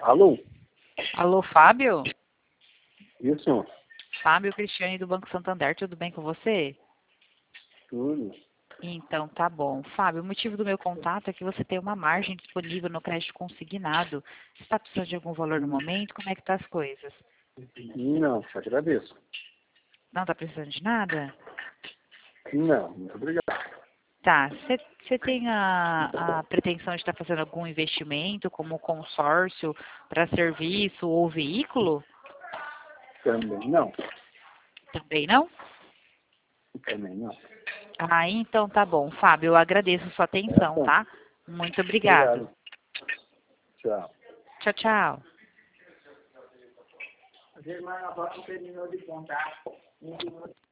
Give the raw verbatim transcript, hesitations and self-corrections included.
Alô? Alô, Fábio? Isso? Fábio Cristiane do Banco Santander, tudo bem com você? Tudo. Então, tá bom. Fábio, o motivo do meu contato é que você tem uma margem disponível no crédito consignado. Você está precisando de algum valor no momento? Como é que tá as coisas? Não, te agradeço. Não está precisando de nada? Não, muito obrigado. Tá. Você tem a, a pretensão de estar fazendo algum investimento, como consórcio, para serviço ou veículo? Também não. Também não? Também não. Ah, então tá bom. Fábio, eu agradeço a sua É atenção, bom. tá? Muito obrigado. Obrigado. Tchau. Tchau, tchau. A Germana Rocha terminou de contar.